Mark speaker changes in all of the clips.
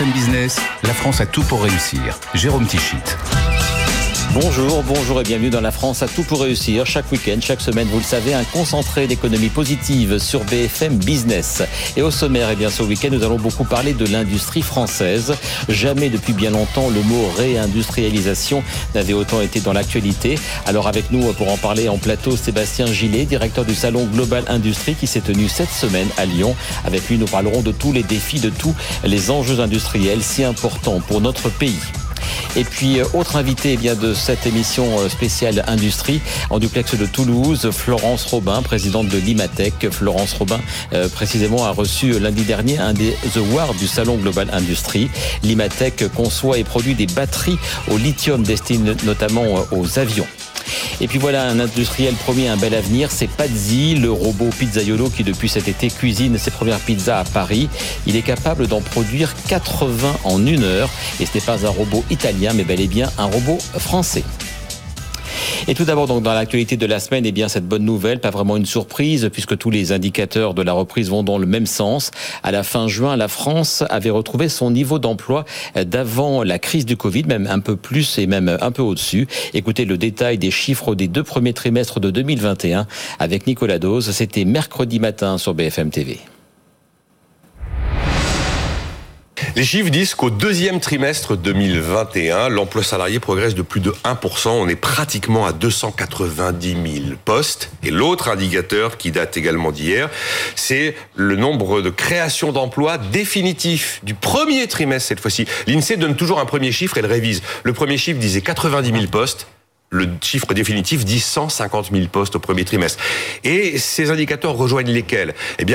Speaker 1: BFM Business, la France a tout pour réussir. Jérôme Tichit.
Speaker 2: Bonjour et bienvenue dans La France a tout pour réussir. Chaque week-end, chaque semaine, vous le savez, un concentré d'économie positive sur BFM Business. Et au sommaire, ce week-end, nous allons beaucoup parler de l'industrie française. Jamais depuis bien longtemps, le mot réindustrialisation n'avait autant été dans l'actualité. Alors avec nous, pour en parler en plateau, Sébastien Gillet, directeur du salon Global Industrie qui s'est tenu cette semaine à Lyon. Avec lui, nous parlerons de tous les défis, de tous les enjeux industriels si importants pour notre pays. Et puis, autre invité de cette émission spéciale Industrie, en duplex de Toulouse, Florence Robin, présidente de l'Imatec. Florence Robin, précisément, a reçu lundi dernier un des awards du Salon Global Industrie. L'Imatec conçoit et produit des batteries au lithium destinées notamment aux avions. Et puis voilà, un industriel promis un bel avenir, c'est Pazzi, le robot pizzaiolo qui depuis cet été cuisine ses premières pizzas à Paris. Il est capable d'en produire 80 en 1 heure. Et ce n'est pas un robot italien, mais bel et bien un robot français. Et tout d'abord, donc, dans l'actualité de la semaine, cette bonne nouvelle, pas vraiment une surprise, puisque tous les indicateurs de la reprise vont dans le même sens. À la fin juin, la France avait retrouvé son niveau d'emploi d'avant la crise du Covid, même un peu plus et même un peu au-dessus. Écoutez le détail des chiffres des 2 premiers trimestres de 2021 avec Nicolas Dose. C'était mercredi matin sur BFM TV.
Speaker 3: Les chiffres disent qu'au 2e trimestre 2021, l'emploi salarié progresse de plus de 1%. On est pratiquement à 290 000 postes. Et l'autre indicateur qui date également d'hier, c'est le nombre de créations d'emplois définitifs du premier trimestre cette fois-ci. L'INSEE donne toujours un premier chiffre et le révise. Le premier chiffre disait 90 000 postes. Le chiffre définitif dit 150 000 postes au premier trimestre. Et ces indicateurs rejoignent lesquels ?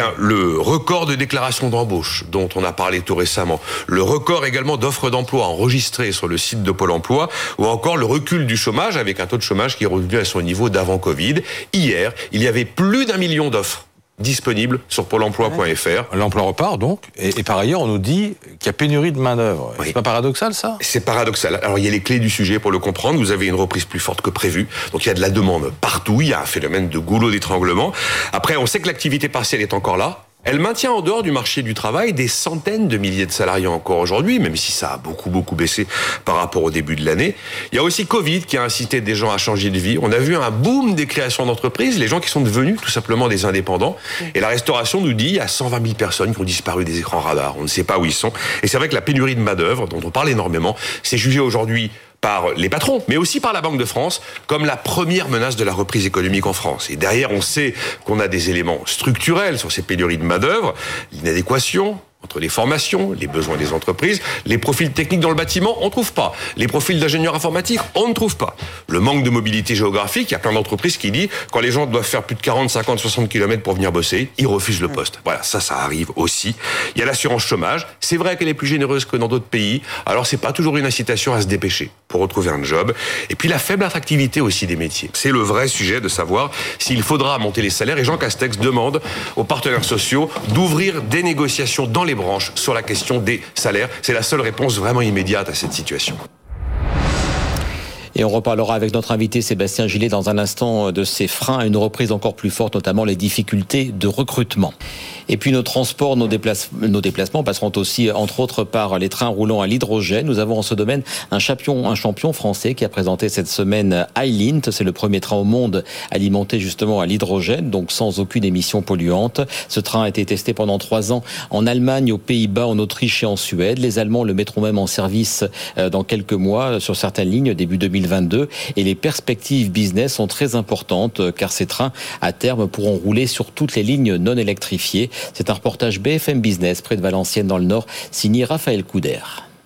Speaker 3: Le record de déclarations d'embauche dont on a parlé tout récemment, le record également d'offres d'emploi enregistrées sur le site de Pôle emploi, ou encore le recul du chômage avec un taux de chômage qui est revenu à son niveau d'avant Covid. Hier, il y avait plus d'1 million d'offres disponible sur pôle emploi.fr.
Speaker 4: L'emploi repart donc, et par ailleurs on nous dit qu'il y a pénurie de main-d'œuvre. Oui. C'est pas paradoxal ça ?
Speaker 3: C'est paradoxal. Alors il y a les clés du sujet pour le comprendre. Vous avez une reprise plus forte que prévu, donc il y a de la demande partout, il y a un phénomène de goulot d'étranglement. Après, on sait que l'activité partielle est encore là. Elle maintient en dehors du marché du travail des centaines de milliers de salariés encore aujourd'hui, même si ça a beaucoup baissé par rapport au début de l'année. Il y a aussi Covid qui a incité des gens à changer de vie. On a vu un boom des créations d'entreprises, les gens qui sont devenus tout simplement des indépendants. Et la restauration nous dit qu'il y a 120 000 personnes qui ont disparu des écrans radars. On ne sait pas où ils sont. Et c'est vrai que la pénurie de main-d'œuvre, dont on parle énormément, c'est jugé aujourd'hui par les patrons, mais aussi par la Banque de France, comme la première menace de la reprise économique en France. Et derrière, on sait qu'on a des éléments structurels sur ces pénuries de main-d'œuvre, l'inadéquation entre les formations, les besoins des entreprises, les profils techniques dans le bâtiment, on ne trouve pas. Les profils d'ingénieurs informatiques, on ne trouve pas. Le manque de mobilité géographique, il y a plein d'entreprises qui disent, quand les gens doivent faire plus de 40, 50, 60 km pour venir bosser, ils refusent le poste. Voilà, ça arrive aussi. Il y a l'assurance chômage. C'est vrai qu'elle est plus généreuse que dans d'autres pays. Alors, c'est pas toujours une incitation à se dépêcher pour retrouver un job. Et puis, la faible attractivité aussi des métiers. C'est le vrai sujet de savoir s'il faudra monter les salaires. Et Jean Castex demande aux partenaires sociaux d'ouvrir des négociations dans les branches sur la question des salaires. C'est la seule réponse vraiment immédiate à cette situation.
Speaker 2: Et on reparlera avec notre invité Sébastien Gillet dans un instant de ces freins à une reprise encore plus forte, notamment les difficultés de recrutement. Et puis nos transports, nos déplacements passeront aussi, entre autres, par les trains roulant à l'hydrogène. Nous avons en ce domaine un champion français qui a présenté cette semaine Hylint. C'est le premier train au monde alimenté justement à l'hydrogène, donc sans aucune émission polluante. Ce train a été testé pendant 3 ans en Allemagne, aux Pays-Bas, en Autriche et en Suède. Les Allemands le mettront même en service dans quelques mois sur certaines lignes, début 2022. Et les perspectives business sont très importantes car ces trains, à terme, pourront rouler sur toutes les lignes non électrifiées. C'est un reportage BFM Business près de Valenciennes dans le Nord, signé Raphaël Couder.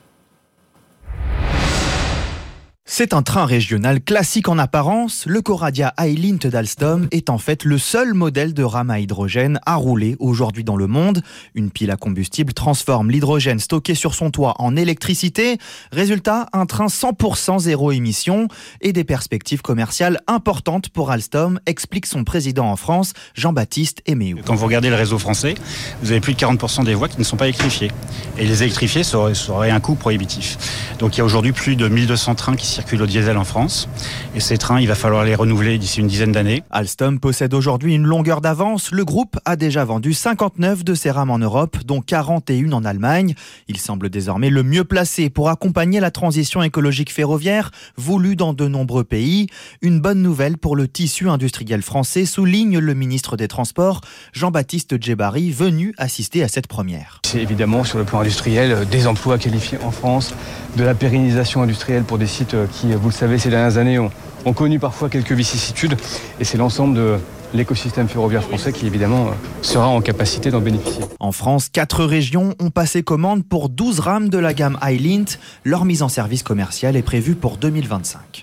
Speaker 5: C'est un train régional classique en apparence. Le Coradia Hylint d'Alstom est en fait le seul modèle de rame à hydrogène à rouler aujourd'hui dans le monde. Une pile à combustible transforme l'hydrogène stocké sur son toit en électricité. Résultat, un train 100% zéro émission et des perspectives commerciales importantes pour Alstom, explique son président en France, Jean-Baptiste Eméou.
Speaker 6: Quand vous regardez le réseau français, vous avez plus de 40% des voies qui ne sont pas électrifiées. Et les électrifier, ça aurait un coût prohibitif. Donc il y a aujourd'hui plus de 1200 trains qui circulent circulent au diesel en France. Et ces trains, il va falloir les renouveler d'ici une dizaine d'années.
Speaker 5: Alstom possède aujourd'hui une longueur d'avance. Le groupe a déjà vendu 59 de ses rames en Europe, dont 41 en Allemagne. Il semble désormais le mieux placé pour accompagner la transition écologique ferroviaire voulue dans de nombreux pays. Une bonne nouvelle pour le tissu industriel français, souligne le ministre des Transports, Jean-Baptiste Djebbari, venu assister à cette première.
Speaker 7: C'est évidemment sur le plan industriel des emplois qualifiés en France, de la pérennisation industrielle pour des sites qui, vous le savez, ces dernières années ont connu parfois quelques vicissitudes. Et c'est l'ensemble de l'écosystème ferroviaire français qui, évidemment, sera en capacité d'en bénéficier.
Speaker 5: En France, 4 régions ont passé commande pour 12 rames de la gamme Highlint. Leur mise en service commercial est prévue pour 2025.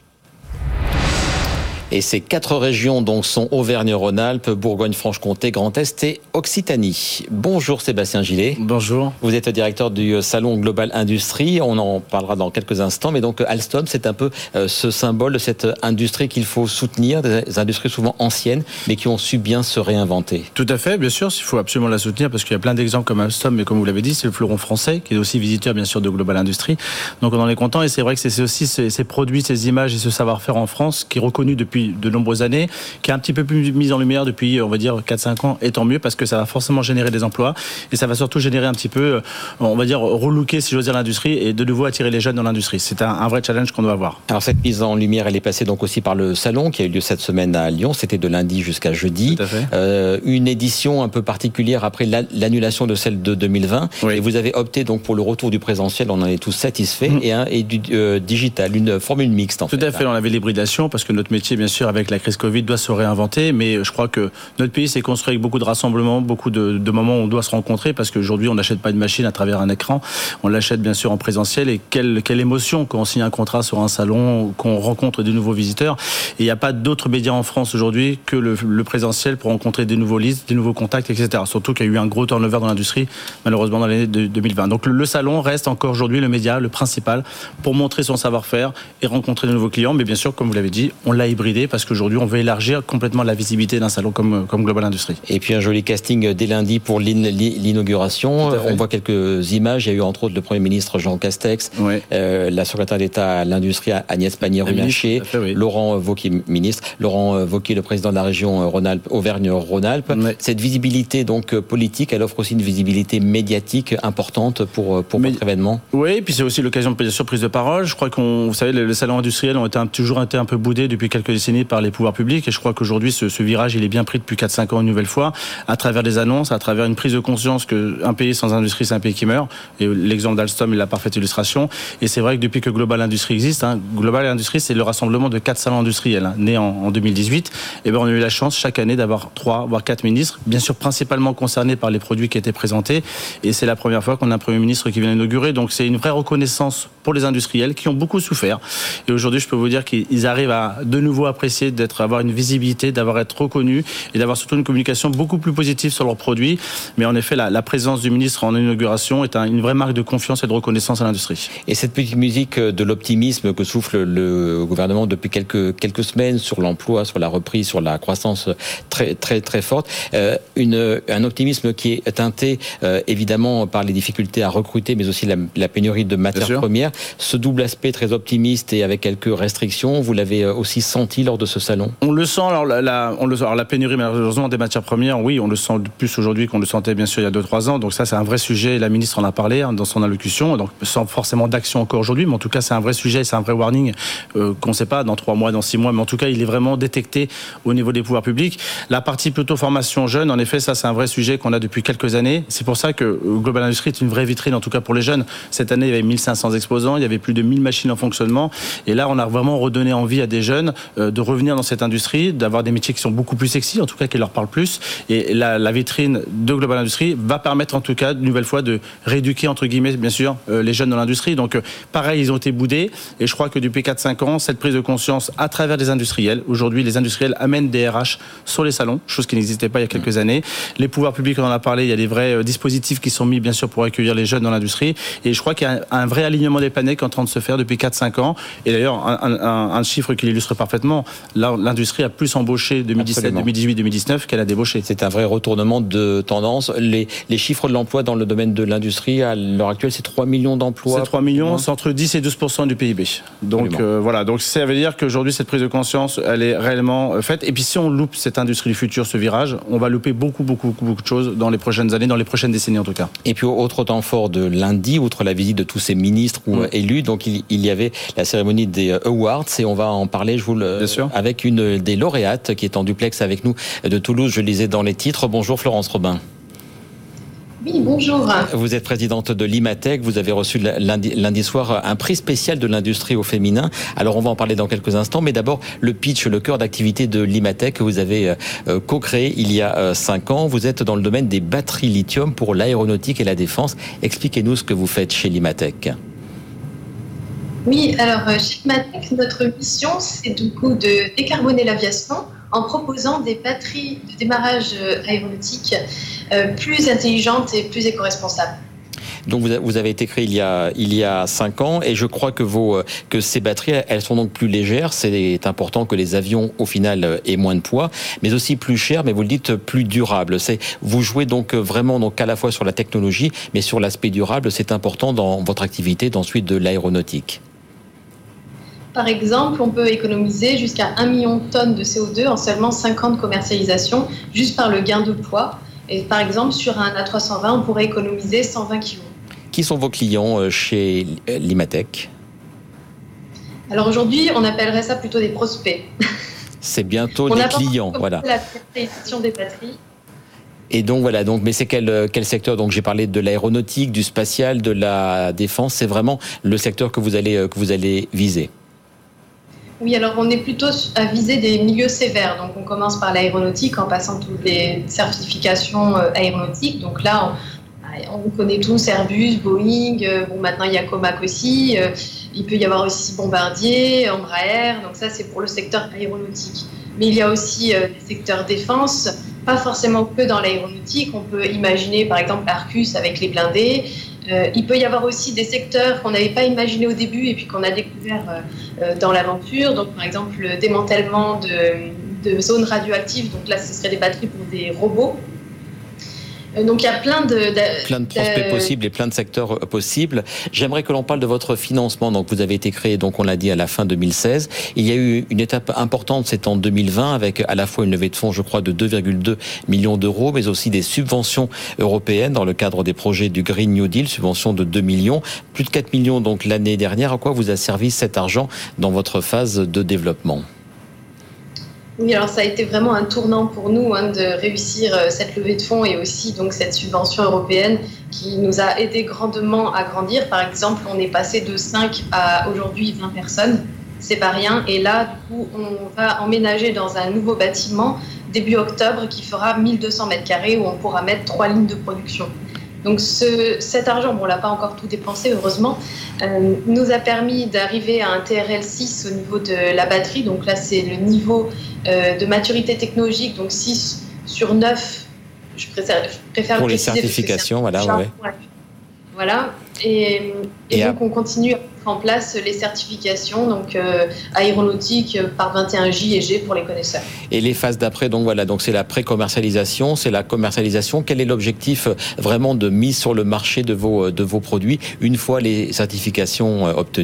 Speaker 2: Et ces 4 régions donc sont Auvergne-Rhône-Alpes, Bourgogne-Franche-Comté, Grand Est et Occitanie. Bonjour Sébastien Gillet.
Speaker 8: Bonjour.
Speaker 2: Vous êtes directeur du salon Global Industrie. On en parlera dans quelques instants. Mais donc Alstom, c'est un peu ce symbole de cette industrie qu'il faut soutenir, des industries souvent anciennes, mais qui ont su bien se réinventer.
Speaker 8: Tout à fait, bien sûr. Il faut absolument la soutenir parce qu'il y a plein d'exemples comme Alstom. Mais comme vous l'avez dit, c'est le fleuron français qui est aussi visiteur bien sûr de Global Industrie. Donc on en est content. Et c'est vrai que c'est aussi ces produits, ces images et ce savoir-faire en France qui est reconnu depuis de nombreuses années, qui est un petit peu plus mis en lumière depuis, on va dire, 4-5 ans, et tant mieux, parce que ça va forcément générer des emplois, et ça va surtout générer un petit peu, on va dire, relooker, si j'ose dire, l'industrie, et de nouveau attirer les jeunes dans l'industrie. C'est un vrai challenge qu'on doit avoir. Alors cette mise en lumière, elle est passée donc aussi par le salon, qui a eu lieu cette semaine à Lyon, c'était de lundi jusqu'à jeudi. Tout à fait.
Speaker 2: Une édition un peu particulière après l'annulation de celle de 2020, oui. Et vous avez opté donc pour le retour du présentiel, on en est tous satisfaits, et du digital, une formule mixte en fait.
Speaker 8: Tout à fait, on avait l'hybridation, parce que notre métier, bien sûr, avec la crise Covid, doit se réinventer, mais je crois que notre pays s'est construit avec beaucoup de rassemblements, beaucoup de moments où on doit se rencontrer, parce qu'aujourd'hui, on n'achète pas une machine à travers un écran, on l'achète bien sûr en présentiel, et quelle émotion quand on signe un contrat sur un salon, qu'on rencontre de nouveaux visiteurs. Et il n'y a pas d'autres médias en France aujourd'hui que le présentiel pour rencontrer des nouveaux leads, des nouveaux contacts, etc. Surtout qu'il y a eu un gros turnover dans l'industrie, malheureusement, dans l'année 2020. Donc le salon reste encore aujourd'hui le média, le principal, pour montrer son savoir-faire et rencontrer de nouveaux clients. Mais bien sûr, comme vous l'avez dit, on l'a hybridé parce qu'aujourd'hui, on veut élargir complètement la visibilité d'un salon comme Global Industrie.
Speaker 2: Et puis un joli casting dès lundi pour l'inauguration. On voit quelques images. Il y a eu entre autres le Premier ministre Jean Castex, oui. La secrétaire d'État à l'industrie Agnès Pannier-Runacher, oui. Laurent Wauquiez, ministre, Laurent Wauquiez, le président de la région Auvergne-Rhône-Alpes. Oui. Cette visibilité donc politique, elle offre aussi une visibilité médiatique importante pour votre événement.
Speaker 8: Oui, et puis c'est aussi l'occasion de surprise de parole. Je crois vous savez, les salons industriels ont toujours été un peu boudés depuis quelques décennies par les pouvoirs publics, et je crois qu'aujourd'hui ce virage il est bien pris depuis 4-5 ans une nouvelle fois, à travers des annonces, à travers une prise de conscience qu'un pays sans industrie c'est un pays qui meurt, et l'exemple d'Alstom est la parfaite illustration. Et c'est vrai que depuis que Global Industrie existe, Global Industrie c'est le rassemblement de 4 salons industriels nés en 2018, et on a eu la chance chaque année d'avoir 3 voire 4 ministres, bien sûr principalement concernés par les produits qui étaient présentés, et c'est la première fois qu'on a un Premier ministre qui vient inaugurer, donc c'est une vraie reconnaissance pour les industriels qui ont beaucoup souffert, et aujourd'hui je peux vous dire qu'ils arrivent à de nouveau apprécier d'avoir une visibilité, d'avoir être reconnus et d'avoir surtout une communication beaucoup plus positive sur leurs produits. Mais en effet, la présence du ministre en inauguration est une vraie marque de confiance et de reconnaissance à l'industrie.
Speaker 2: Et cette petite musique de l'optimisme que souffle le gouvernement depuis quelques semaines sur l'emploi, sur la reprise, sur la croissance très très très forte, un optimisme qui est teinté évidemment par les difficultés à recruter, mais aussi la pénurie de matières premières. Ce double aspect très optimiste et avec quelques restrictions, vous l'avez aussi senti lors de ce salon?
Speaker 8: On le sent, alors la pénurie malheureusement des matières premières, oui, on le sent plus aujourd'hui qu'on le sentait bien sûr il y a 2-3 ans, donc ça c'est un vrai sujet, la ministre en a parlé dans son allocution, donc sans forcément d'action encore aujourd'hui, mais en tout cas c'est un vrai sujet, c'est un vrai warning qu'on ne sait pas dans 3 mois, dans 6 mois, mais en tout cas il est vraiment détecté au niveau des pouvoirs publics. La partie plutôt formation jeune, en effet ça c'est un vrai sujet qu'on a depuis quelques années, c'est pour ça que Global Industrie est une vraie vitrine en tout cas pour les jeunes. Cette année il y avait 1500 exposants, il y avait plus de 1000 machines en fonctionnement, et là on a vraiment redonné envie à des jeunes de revenir dans cette industrie, d'avoir des métiers qui sont beaucoup plus sexy, en tout cas qui leur parlent plus, et la vitrine de Global Industrie va permettre en tout cas une nouvelle fois de rééduquer entre guillemets bien sûr les jeunes dans l'industrie. Donc pareil, ils ont été boudés, et je crois que depuis 4-5 ans cette prise de conscience à travers les industriels, aujourd'hui les industriels amènent des RH sur les salons, chose qui n'existait pas il y a quelques années. Les pouvoirs publics, on en a parlé, il y a des vrais dispositifs qui sont mis bien sûr pour accueillir les jeunes dans l'industrie, et je crois qu'il y a un vrai alignement des planètes qui est en train de se faire depuis 4-5 ans, et d'ailleurs un chiffre qui l'illustre parfaitement, malheureusement, l'industrie a plus embauché 2017,
Speaker 2: Absolument.
Speaker 8: 2018, 2019 qu'elle a débauché.
Speaker 2: C'est un vrai retournement de tendance. Les chiffres de l'emploi dans le domaine de l'industrie, à l'heure actuelle, c'est 3 millions d'emplois.
Speaker 8: C'est 3 millions, c'est entre 10 et 12% du PIB. Donc voilà, donc ça veut dire qu'aujourd'hui, cette prise de conscience, elle est réellement faite. Et puis si on loupe cette industrie du futur, ce virage, on va louper beaucoup de choses dans les prochaines années, dans les prochaines décennies en tout cas.
Speaker 2: Et puis autre temps fort de lundi, outre la visite de tous ces ministres ou élus, donc il y avait la cérémonie des Awards et on va en parler, avec une des lauréates qui est en duplex avec nous de Toulouse. Je lisais dans les titres. Bonjour Florence Robin.
Speaker 9: Oui, bonjour.
Speaker 2: Vous êtes présidente de l'Imatec. Vous avez reçu lundi soir un prix spécial de l'industrie au féminin. Alors, on va en parler dans quelques instants. Mais d'abord, le pitch, le cœur d'activité de l'Imatec que vous avez co-créé il y a 5 ans. Vous êtes dans le domaine des batteries lithium pour l'aéronautique et la défense. Expliquez-nous ce que vous faites chez l'Imatec.
Speaker 9: Oui, alors chez l'Imatec, notre mission, c'est du coup de décarboner l'aviation en proposant des batteries de démarrage aéronautique plus intelligentes et plus éco-responsables.
Speaker 2: Donc vous avez été créé il y a 5 ans et je crois que ces batteries, elles sont donc plus légères. C'est important que les avions, au final, aient moins de poids, mais aussi plus chères, mais vous le dites, plus durables. Vous jouez donc vraiment à la fois sur la technologie, mais sur l'aspect durable. C'est important dans votre activité d'ensuite de l'aéronautique.
Speaker 9: Par exemple, on peut économiser jusqu'à 1 million de tonnes de CO2 en seulement 5 ans de commercialisation, juste par le gain de poids. Et par exemple, sur un A320, on pourrait économiser 120 kg.
Speaker 2: Qui sont vos clients chez l'Imatec ?
Speaker 9: Alors aujourd'hui, on appellerait ça plutôt des prospects.
Speaker 2: C'est bientôt des clients, voilà.
Speaker 9: La commercialisation des batteries.
Speaker 2: Et donc voilà, mais c'est quel secteur ? Donc j'ai parlé de l'aéronautique, du spatial, de la défense. C'est vraiment le secteur que vous allez viser.
Speaker 9: Oui, alors on est plutôt à viser des milieux sévères. Donc on commence par l'aéronautique en passant toutes les certifications aéronautiques. Donc là, on connaît tous Airbus, Boeing. Maintenant il y a Comac aussi. Il peut y avoir aussi Bombardier, Embraer. Donc ça, c'est pour le secteur aéronautique. Mais il y a aussi des secteurs défense, pas forcément que dans l'aéronautique. On peut imaginer par exemple Arcus avec les blindés. Il peut y avoir aussi des secteurs qu'on n'avait pas imaginés au début et puis qu'on a découvert dans l'aventure. Donc, par exemple, le démantèlement de zones radioactives. Donc là, ce serait des batteries pour des robots. Donc, il y a plein de
Speaker 2: prospects possibles et plein de secteurs possibles. J'aimerais que l'on parle de votre financement. Donc, vous avez été créé, donc on l'a dit, à la fin 2016. Il y a eu une étape importante, c'est en 2020, avec à la fois une levée de fonds, je crois, de 2,2 millions d'euros, mais aussi des subventions européennes dans le cadre des projets du Green New Deal, subventions de 2 millions, plus de 4 millions donc l'année dernière. À quoi vous a servi cet argent dans votre phase de développement ?
Speaker 9: Oui, alors ça a été vraiment un tournant pour nous de réussir cette levée de fonds et aussi donc cette subvention européenne qui nous a aidé grandement à grandir. Par exemple, on est passé de 5 à aujourd'hui 20 personnes. C'est pas rien. Et là, du coup, on va emménager dans un nouveau bâtiment début octobre qui fera 1200 mètres carrés où on pourra mettre 3 lignes de production. Donc cet argent, on ne l'a pas encore tout dépensé, heureusement, nous a permis d'arriver à un TRL 6 au niveau de la batterie. Donc là, c'est le niveau de maturité technologique, donc 6 sur 9. Je préfère
Speaker 2: pour les certifications, voilà. Ouais.
Speaker 9: Voilà. Et donc, on continue à mettre en place les certifications, donc aéronautique par 21J et G pour les connaisseurs. Et
Speaker 2: les phases d'après, donc voilà, donc c'est la pré-commercialisation, c'est la commercialisation. Quel est l'objectif vraiment de mise sur le marché de vos produits une fois les certifications obtenues ?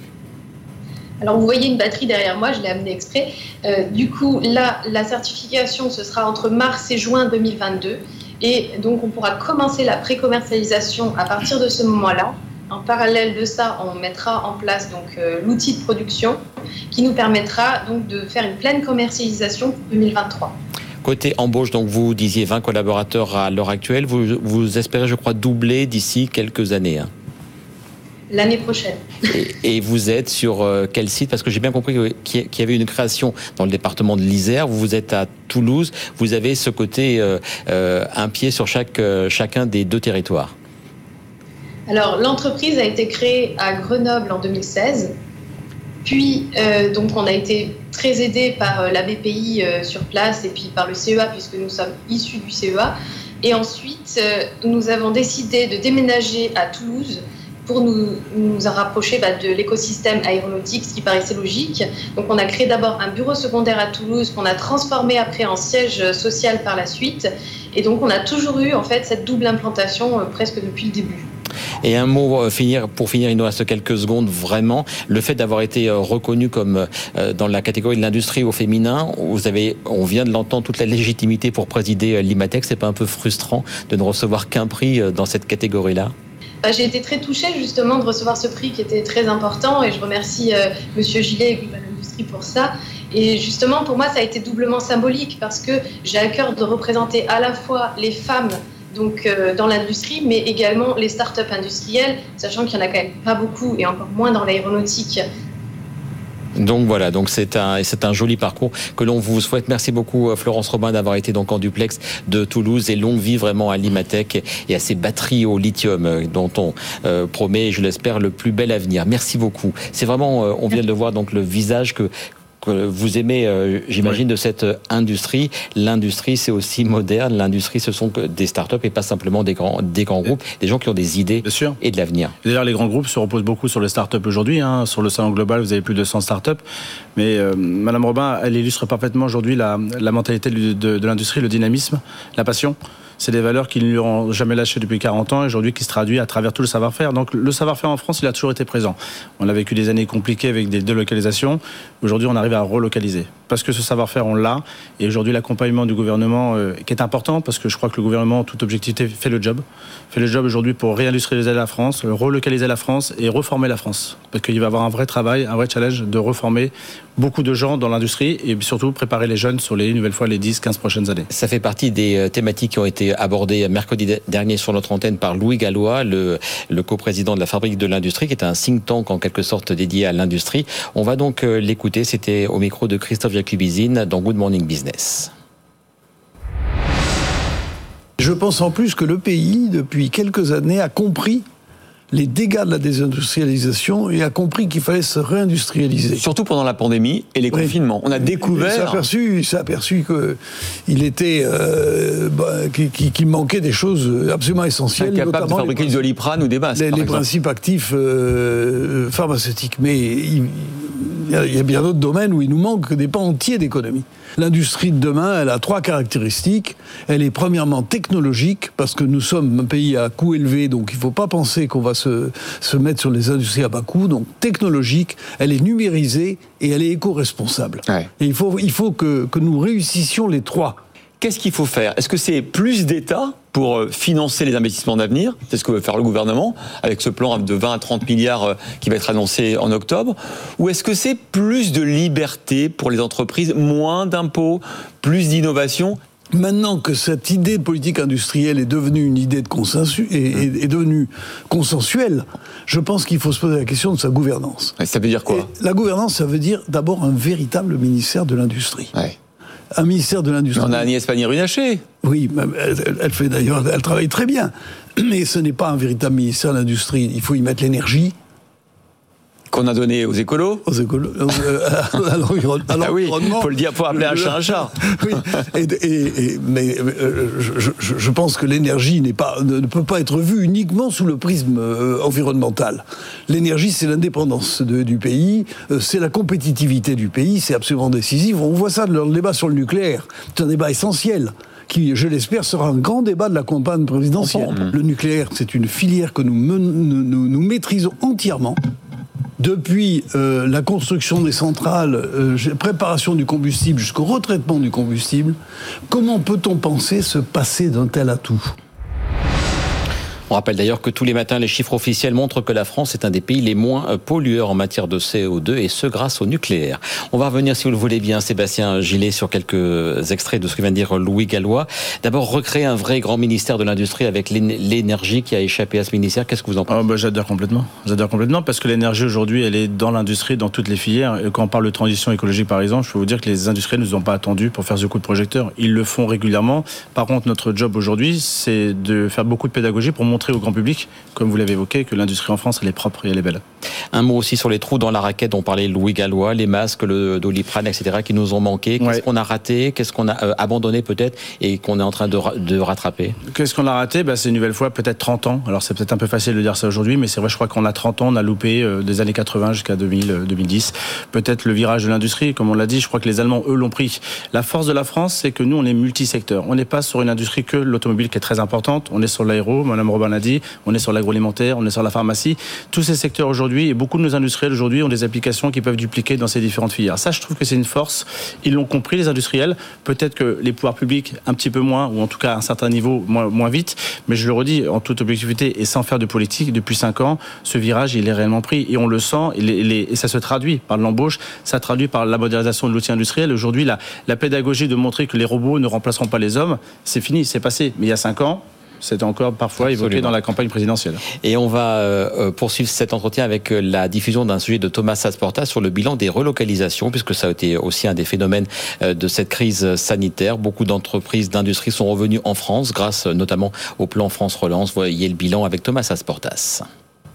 Speaker 9: Alors, vous voyez une batterie derrière moi, je l'ai amenée exprès. Du coup, là, la certification, ce sera entre mars et juin 2022. Et donc, on pourra commencer la pré-commercialisation à partir de ce moment-là. En parallèle de ça, on mettra en place donc l'outil de production qui nous permettra donc de faire une pleine commercialisation pour 2023.
Speaker 2: Côté embauche, donc vous disiez 20 collaborateurs à l'heure actuelle. Vous espérez, je crois, doubler d'ici quelques années.
Speaker 9: L'année prochaine.
Speaker 2: Et vous êtes sur quel site ? Parce que j'ai bien compris qu'il y avait une création dans le département de l'Isère. Vous êtes à Toulouse. Vous avez ce côté un pied sur chacun des deux territoires. Alors, l'entreprise a été créée à Grenoble en 2016. Puis, donc, on a été très aidés par la BPI sur place et puis par le CEA, puisque nous sommes issus du CEA. Et ensuite, nous avons décidé de déménager à Toulouse
Speaker 9: pour nous rapprocher de l'écosystème aéronautique, ce qui paraissait logique. Donc on a créé d'abord un bureau secondaire à Toulouse qu'on a transformé après en siège social par la suite. Et donc on a toujours eu en fait cette double implantation presque depuis le début.
Speaker 2: Et un mot pour finir, il nous reste quelques secondes, vraiment. Le fait d'avoir été reconnu comme dans la catégorie de l'industrie au féminin, on vient de l'entendre, toute la légitimité pour présider l'IMATEC, c'est pas un peu frustrant de ne recevoir qu'un prix dans cette catégorie-là ?
Speaker 9: J'ai été très touchée justement de recevoir ce prix qui était très important et je remercie Monsieur Gillet et Global Industries pour ça. Et justement, pour moi, ça a été doublement symbolique parce que j'ai à cœur de représenter à la fois les femmes dans l'industrie, mais également les start-up industrielles, sachant qu'il n'y en a quand même pas beaucoup et encore moins dans l'aéronautique.
Speaker 2: Donc voilà, c'est un joli parcours que l'on vous souhaite. Merci beaucoup Florence Robin d'avoir été donc en duplex de Toulouse et longue vie vraiment à l'IMATEC et à ces batteries au lithium dont on promet, je l'espère, le plus bel avenir. Merci beaucoup. C'est vraiment, on vient de le voir, donc le visage que vous aimez, j'imagine, de cette industrie. L'industrie, c'est aussi moderne. L'industrie, ce sont des startups et pas simplement des grands groupes, des gens qui ont des idées et de l'avenir.
Speaker 8: D'ailleurs, les grands groupes se reposent beaucoup sur les startups aujourd'hui. Sur le salon global, vous avez plus de 100 startups. Mais Madame Robin, elle illustre parfaitement aujourd'hui la mentalité de l'industrie, le dynamisme, la passion. C'est des valeurs qui ne lui ont jamais lâché depuis 40 ans et aujourd'hui qui se traduit à travers tout le savoir-faire. Donc le savoir-faire en France, il a toujours été présent. On a vécu des années compliquées avec des délocalisations. Aujourd'hui, on arrive à relocaliser. Parce que ce savoir-faire, on l'a. Et aujourd'hui, l'accompagnement du gouvernement qui est important, parce que je crois que le gouvernement, en toute objectivité, fait le job. Fait le job aujourd'hui pour réindustrialiser la France, relocaliser la France et reformer la France. Parce qu'il va y avoir un vrai travail, un vrai challenge de reformer beaucoup de gens dans l'industrie et surtout préparer les jeunes sur les 10-15 prochaines années.
Speaker 2: Ça fait partie des thématiques qui ont été abordées mercredi dernier sur notre antenne par Louis Gallois, le coprésident de la Fabrique de l'Industrie, qui est un think tank en quelque sorte dédié à l'industrie. On va donc l'écouter, c'était au micro de Christophe Jacubizine dans Good Morning Business.
Speaker 10: Je pense en plus que le pays, depuis quelques années, a compris les dégâts de la désindustrialisation et a compris qu'il fallait se réindustrialiser.
Speaker 11: Surtout pendant la pandémie et les confinements. On a découvert...
Speaker 10: Il s'est aperçu qu'il était... qu'il manquait des choses absolument essentielles.
Speaker 11: Incapable de fabriquer du Doliprane ou des masques,
Speaker 10: les principes actifs pharmaceutiques. Mais il y a bien d'autres domaines où il nous manque des pans entiers d'économie. L'industrie de demain, elle a 3 caractéristiques. Elle est premièrement technologique, parce que nous sommes un pays à coût élevé, donc il ne faut pas penser qu'on va se mettre sur les industries à bas coût. Donc technologique, elle est numérisée et elle est éco-responsable. Ouais. Et il faut que nous réussissions les 3.
Speaker 11: Qu'est-ce qu'il faut faire ? Est-ce que c'est plus d'État pour financer les investissements d'avenir ? C'est ce que veut faire le gouvernement, avec ce plan de 20 à 30 milliards qui va être annoncé en octobre. Ou est-ce que c'est plus de liberté pour les entreprises, moins d'impôts, plus d'innovation ?
Speaker 10: Maintenant que cette idée de politique industrielle est devenue une idée de consensus, est devenue consensuelle, je pense qu'il faut se poser la question de sa gouvernance.
Speaker 11: Et ça veut dire quoi ?
Speaker 10: Et la gouvernance, ça veut dire d'abord un véritable ministère de l'industrie. Ouais. Un ministère de l'industrie.
Speaker 11: On a Agnès Pannier-Runacher.
Speaker 10: Oui, elle travaille très bien. Mais ce n'est pas un véritable ministère de l'industrie. Il faut y mettre l'énergie.
Speaker 11: Qu'on a donné aux écolos.
Speaker 10: Aux écolos. À l'environnement.
Speaker 11: Ah oui, il faut le dire, pour appeler un chat un chat.
Speaker 10: Oui, mais je pense que l'énergie ne peut pas être vue uniquement sous le prisme environnemental. L'énergie, c'est l'indépendance du pays, c'est la compétitivité du pays, c'est absolument décisif. On voit ça dans le débat sur le nucléaire. C'est un débat essentiel, qui, je l'espère, sera un grand débat de la campagne présidentielle. Le nucléaire, c'est une filière que nous maîtrisons entièrement. Depuis la construction des centrales, préparation du combustible jusqu'au retraitement du combustible, comment peut-on penser se passer d'un tel atout ?
Speaker 2: On rappelle d'ailleurs que tous les matins, les chiffres officiels montrent que la France est un des pays les moins pollueurs en matière de CO2, et ce grâce au nucléaire. On va revenir, si vous le voulez bien, Sébastien Gillet, sur quelques extraits de ce que vient de dire Louis Gallois. D'abord, recréer un vrai grand ministère de l'industrie avec l'énergie qui a échappé à ce ministère. Qu'est-ce que vous en pensez ?
Speaker 8: J'adhère complètement. Parce que l'énergie aujourd'hui, elle est dans l'industrie, dans toutes les filières. Et quand on parle de transition écologique, par exemple, je peux vous dire que les industriels ne nous ont pas attendus pour faire ce coup de projecteur. Ils le font régulièrement. Par contre, notre job aujourd'hui, c'est de faire beaucoup de pédagogie pour montrer montrer au grand public, comme vous l'avez évoqué, que l'industrie en France, elle est propre et elle est belle.
Speaker 2: Un mot aussi sur les trous dans la raquette. On parlait de Louis Gallois, les masques, le Doliprane, etc., qui nous ont manqué. Qu'est-ce qu'on a raté? Qu'est-ce qu'on a abandonné peut-être et qu'on est en train de rattraper?
Speaker 8: Qu'est-ce qu'on a raté? C'est une nouvelle fois peut-être 30 ans. Alors c'est peut-être un peu facile de dire ça aujourd'hui, mais c'est vrai, je crois qu'on a 30 ans, on a loupé des années 80 jusqu'à 2010. Peut-être le virage de l'industrie, comme on l'a dit, je crois que les Allemands, eux, l'ont pris. La force de la France, c'est que nous, on est multisecteur. On n'est pas sur une industrie que l'automobile qui est très importante. On est sur l'aéro, Madame Robin l'a dit, on est sur l'agroalimentaire, on est sur la pharmacie. Tous ces secteurs aujourd'hui, et beaucoup de nos industriels aujourd'hui ont des applications qui peuvent dupliquer dans ces différentes filières. Ça, je trouve que c'est une force. Ils l'ont compris, les industriels. Peut-être que les pouvoirs publics, un petit peu moins, ou en tout cas à un certain niveau, moins vite. Mais je le redis, en toute objectivité et sans faire de politique, depuis 5 ans, ce virage, il est réellement pris. Et on le sent, et ça se traduit par l'embauche, ça traduit par la modernisation de l'outil industriel. Aujourd'hui, la pédagogie de montrer que les robots ne remplaceront pas les hommes, c'est fini, c'est passé. Mais il y a 5 ans, c'était encore parfois évoqué dans la campagne présidentielle.
Speaker 2: Et on va poursuivre cet entretien avec la diffusion d'un sujet de Thomas Asportas sur le bilan des relocalisations, puisque ça a été aussi un des phénomènes de cette crise sanitaire. Beaucoup d'entreprises, d'industries sont revenues en France, grâce notamment au plan France Relance. Voyez le bilan avec Thomas Asportas.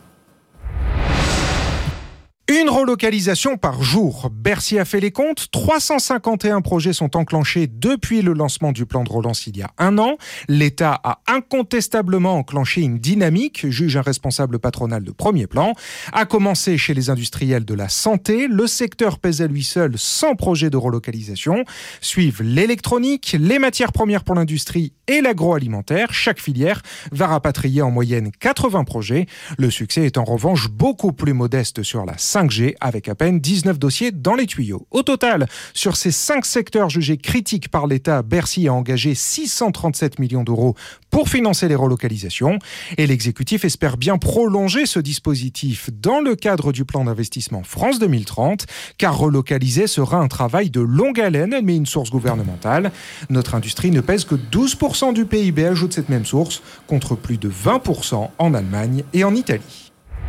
Speaker 12: Une relocalisation par jour. Bercy a fait les comptes. 351 projets sont enclenchés depuis le lancement du plan de relance il y a 1 an. L'État a incontestablement enclenché une dynamique, juge un responsable patronal de premier plan. A commencé chez les industriels de la santé. Le secteur pèse à lui seul 100 projets de relocalisation. Suivent l'électronique, les matières premières pour l'industrie et l'agroalimentaire. Chaque filière va rapatrier en moyenne 80 projets. Le succès est en revanche beaucoup plus modeste sur la 5G, avec à peine 19 dossiers dans les tuyaux. Au total, sur ces 5 secteurs jugés critiques par l'État, Bercy a engagé 637 millions d'euros pour financer les relocalisations. Et l'exécutif espère bien prolonger ce dispositif dans le cadre du plan d'investissement France 2030, car relocaliser sera un travail de longue haleine, admet une source gouvernementale. Notre industrie ne pèse que 12% du PIB, ajoute cette même source, contre plus de 20% en Allemagne et en Italie.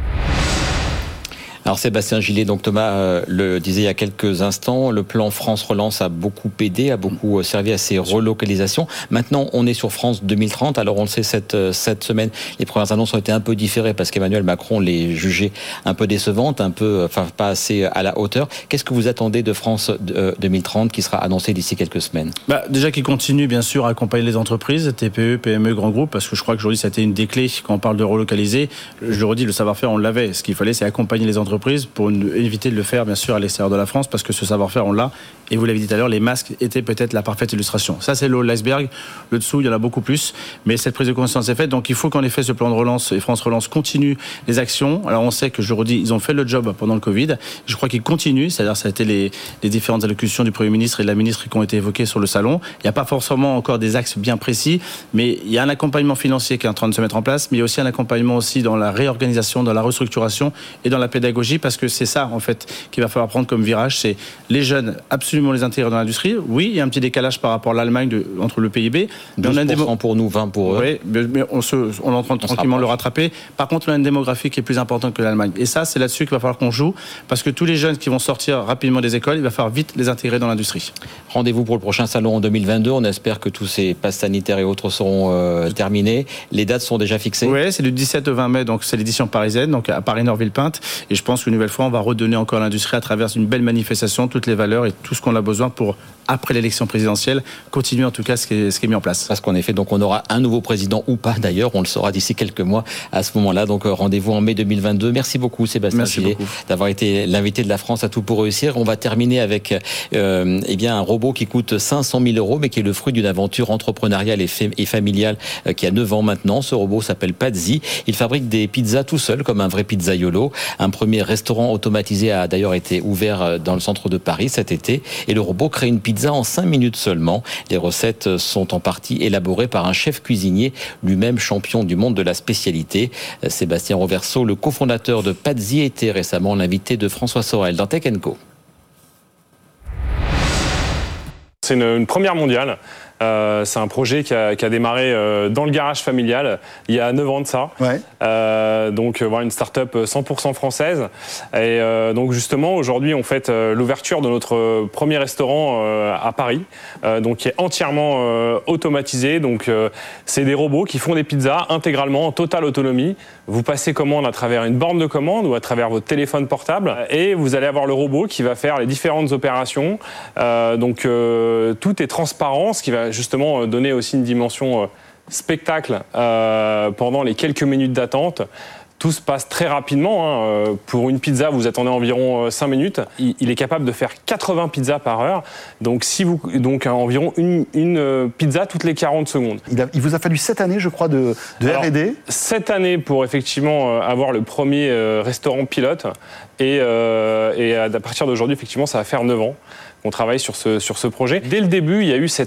Speaker 2: Alors Sébastien Gillet, donc Thomas le disait il y a quelques instants, le plan France Relance a beaucoup aidé, a beaucoup servi à ces relocalisations. Maintenant, on est sur France 2030. Alors on le sait, cette semaine, les premières annonces ont été un peu différées parce qu'Emmanuel Macron les jugeait un peu décevantes, pas assez à la hauteur. Qu'est-ce que vous attendez de France 2030 qui sera annoncé d'ici quelques semaines?
Speaker 8: Déjà qu'il continue bien sûr à accompagner les entreprises, TPE, PME, grands groupes, parce que je crois qu'aujourd'hui ça a été une des clés quand on parle de relocaliser. Je le redis, le savoir-faire on l'avait. Ce qu'il fallait, c'est accompagner les entreprises pour éviter de le faire bien sûr à l'extérieur de la France, parce que ce savoir-faire on l'a, et vous l'avez dit tout à l'heure, les masques étaient peut-être la parfaite illustration. Ça c'est le haut de l'iceberg, le dessous il y en a beaucoup plus, mais cette prise de conscience est faite, donc il faut qu'en effet ce plan de relance et France Relance continue les actions. Alors on sait que, je redis, ils ont fait le job pendant le Covid, je crois qu'ils continuent, c'est-à-dire ça a été les différentes allocutions du Premier ministre et de la ministre qui ont été évoquées sur le salon. Il n'y a pas forcément encore des axes bien précis, mais il y a un accompagnement financier qui est en train de se mettre en place, mais il y a aussi un accompagnement aussi dans la réorganisation, dans la restructuration et dans la pédagogie, parce que c'est ça en fait qu'il va falloir prendre comme virage, c'est les jeunes absolument les intégrer dans l'industrie. Oui, il y a un petit décalage par rapport à l'Allemagne entre le PIB.
Speaker 2: 12% pour nous, 20% pour eux.
Speaker 8: Oui, mais on est en train de tranquillement le rattraper. Par contre, on a une démographie qui est plus importante que l'Allemagne. Et ça, c'est là-dessus qu'il va falloir qu'on joue, parce que tous les jeunes qui vont sortir rapidement des écoles, il va falloir vite les intégrer dans l'industrie.
Speaker 2: Rendez-vous pour le prochain salon en 2022. On espère que tous ces passes sanitaires et autres seront terminés. Les dates sont déjà fixées.
Speaker 8: Oui, c'est du 17 au 20 mai, donc c'est l'édition parisienne, donc à Paris-Nord-Villepinte. Et je pense qu'une nouvelle fois, on va redonner encore à l'industrie à travers une belle manifestation, toutes les valeurs et tout ce qu'on a besoin pour, après l'élection présidentielle, continuer en tout cas ce qui est mis en place.
Speaker 2: Parce qu'en effet, donc on aura un nouveau président ou pas d'ailleurs, on le saura d'ici quelques mois à ce moment-là. Donc rendez-vous en mai 2022. Merci beaucoup Sébastien Gillet d'avoir été l'invité de la France à Tout pour réussir. On va terminer avec un robot qui coûte 500 000 euros, mais qui est le fruit d'une aventure entrepreneuriale et familiale qui a 9 ans maintenant. Ce robot s'appelle Pazzi. Il fabrique des pizzas tout seul, comme un vrai pizzaiolo. Un premier restaurant automatisé a d'ailleurs été ouvert dans le centre de Paris cet été. Et le robot crée une pizza en 5 minutes seulement. Les recettes sont en partie élaborées par un chef cuisinier, lui-même champion du monde de la spécialité. Sébastien Roverso, le cofondateur de Pazzi, était récemment l'invité de François Sorel dans Tech & Co.
Speaker 13: C'est une première mondiale. C'est un projet qui a démarré dans le garage familial il y a 9 ans de ça.
Speaker 14: Ouais.
Speaker 13: Donc voilà, une start-up 100% française. Et donc justement, aujourd'hui, on fête l'ouverture de notre premier restaurant à Paris, donc qui est entièrement automatisé. Donc c'est des robots qui font des pizzas intégralement en totale autonomie. Vous passez commande à travers une borne de commande ou à travers votre téléphone portable et vous allez avoir le robot qui va faire les différentes opérations. Donc tout est transparent, ce qui va justement donner aussi une dimension spectacle pendant les quelques minutes d'attente. Tout se passe très rapidement. Pour une pizza, vous attendez environ 5 minutes. Il est capable de faire 80 pizzas par heure. Donc, environ une pizza toutes les 40 secondes.
Speaker 14: Il vous a fallu 7 années, je crois, de R&D.
Speaker 13: 7 années pour effectivement avoir le premier restaurant pilote. Et à partir d'aujourd'hui, effectivement, ça va faire 9 ans qu'on travaille sur ce projet. Dès le début, il y a eu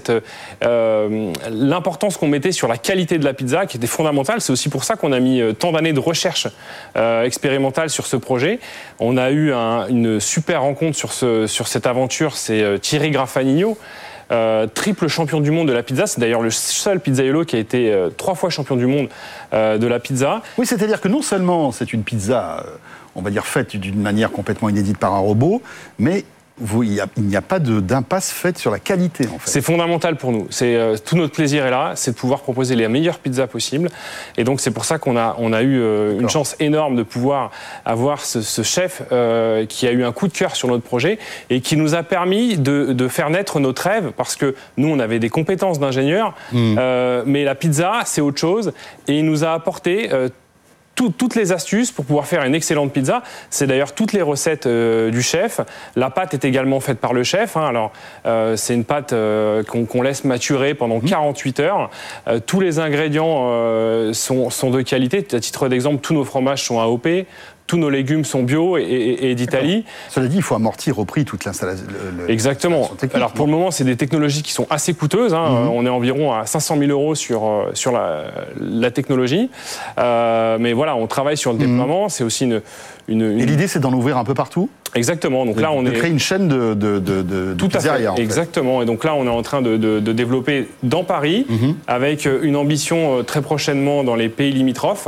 Speaker 13: l'importance qu'on mettait sur la qualité de la pizza qui était fondamentale. C'est aussi pour ça qu'on a mis tant d'années de recherche expérimentale sur ce projet. On a eu une super rencontre sur cette aventure, c'est Thierry Graffagnino, triple champion du monde de la pizza. C'est d'ailleurs le seul pizzaiolo qui a été 3 fois champion du monde de la pizza.
Speaker 14: Oui, c'est-à-dire que non seulement c'est une pizza, on va dire, faite d'une manière complètement inédite par un robot, mais il n'y a pas d'impasse faite sur la qualité, en fait.
Speaker 13: C'est fondamental pour nous. Tout notre plaisir est là, c'est de pouvoir proposer les meilleures pizzas possibles. Et donc, c'est pour ça qu'on a eu une chance énorme de pouvoir avoir ce chef qui a eu un coup de cœur sur notre projet et qui nous a permis de faire naître notre rêve, parce que nous, on avait des compétences d'ingénieur, mais la pizza, c'est autre chose. Et il nous a apporté toutes les astuces pour pouvoir faire une excellente pizza. C'est d'ailleurs toutes les recettes du chef. La pâte est également faite par le chef. Alors, c'est une pâte qu'on laisse maturer pendant 48 heures. Tous les ingrédients sont de qualité. À titre d'exemple, tous nos fromages sont AOP. Tous nos légumes sont bio et d'Italie.
Speaker 14: Cela dit, il faut amortir au prix toute l'installation.
Speaker 13: Exactement. Alors pour le moment, c'est des technologies qui sont assez coûteuses. On est environ à 500 000 € sur la technologie. Mais voilà, on travaille sur le déploiement. C'est aussi une...
Speaker 14: Et l'idée, c'est d'en ouvrir un peu partout ?
Speaker 13: Exactement. Donc là, on
Speaker 14: créer une chaîne de
Speaker 13: tout
Speaker 14: pizzeria,
Speaker 13: à fait. Exactement. Et donc là, on est en train de développer dans Paris, avec une ambition très prochainement dans les pays limitrophes.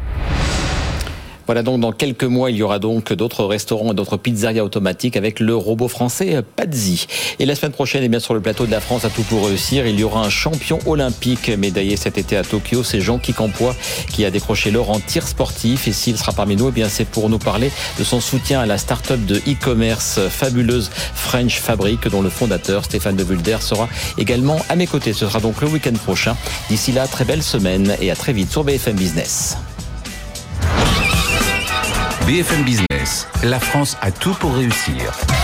Speaker 2: Voilà, donc dans quelques mois, il y aura donc d'autres restaurants et d'autres pizzerias automatiques avec le robot français Pazzi. Et la semaine prochaine, bien sur le plateau de la France à tout pour réussir, il y aura un champion olympique médaillé cet été à Tokyo. C'est Jean-Guy Campois qui a décroché l'or en tir sportif. Et s'il sera parmi nous, eh bien c'est pour nous parler de son soutien à la start-up de e-commerce fabuleuse French Fabric, dont le fondateur Stéphane de Vulder sera également à mes côtés. Ce sera donc le week-end prochain. D'ici là, très belle semaine et à très vite sur BFM Business.
Speaker 1: BFM Business, la France a tout pour réussir.